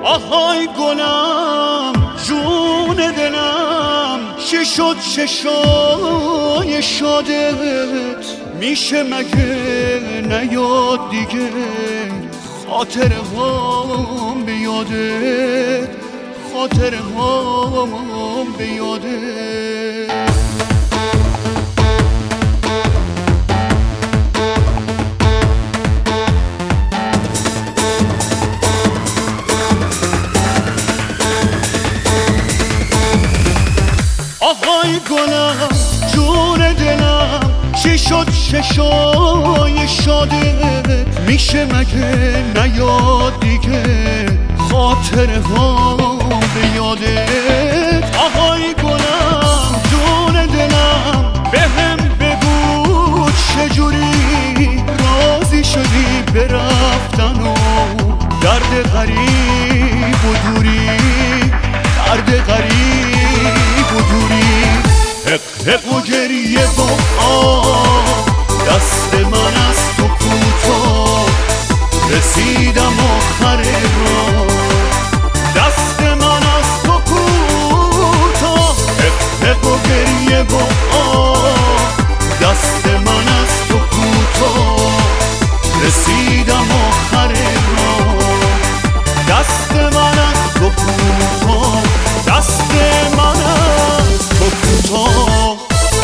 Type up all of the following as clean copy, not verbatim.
آهای گلم جون دلم چی شد چشای شادت میشه مگه نیاد دیگه خاطر هم بیادت خاطر هم بیادت آهای گلم جون دلم چی شد چشای شادت میشه مگه نیاد دیگه خاطر هم بیادت آهای گلم جون دلم بهم بگو چجوری راضی شدی برفتن و درد غریب و دوری درد غریب و دوری حق و گریه با دست من از تو کوتاه رسیدم آخر راه دست من از تو کوتاه حق و گریه با دست من از تو کوتاه رسیدم آخر راه دست من از تو کوتاه دست من از تو کوتاه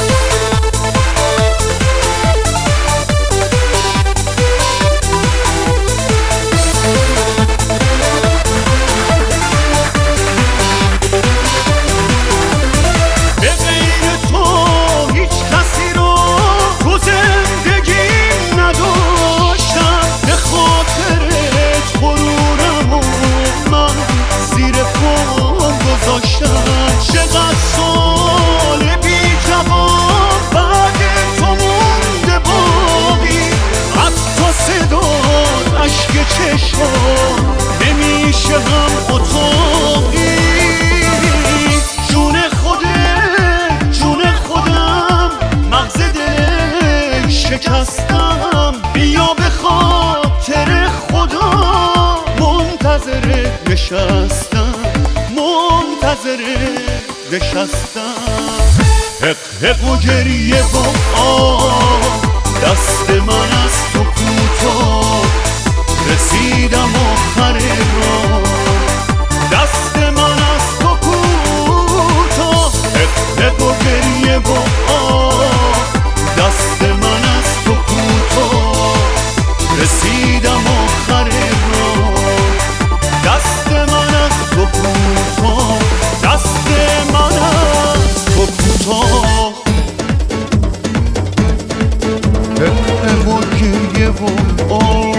به غیر تو هیچ کسی رو تو زندگیم نداشتم به خاطرت غرورم و من زیر پام گذاشتم چقدر سال بی جواب بعد تو مونده باقی حتی صدات عشق چشم نمیشه هم اتاقی جون خودم مغز دل شکستم بیا به خاطر خدا منتظر نشستم حق و گریه با دست من از تو کوتاه رسیدم آخر راه دست من از تو کوتاه حق و گریه با دست من از تو کوتاه رسیدم آخر راه دست من از تو کوتاه دست من از تو کوتاه حق و گریه با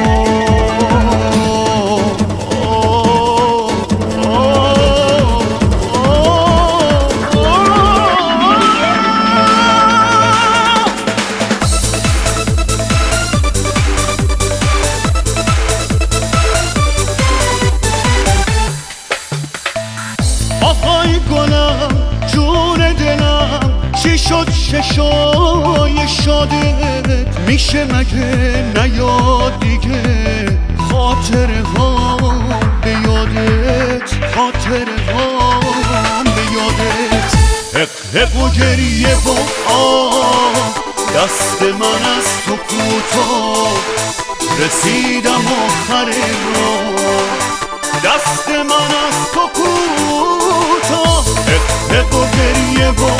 آهای گلم جون دلم چی شد چشای شادت میشه مگه نیاد دیگه خاطر هم بیادت خاطر هم بیادت حق و گریه با دست من از تو کوتاه رسیدم آخر راه دست من از تو کوتاه حق و گریه با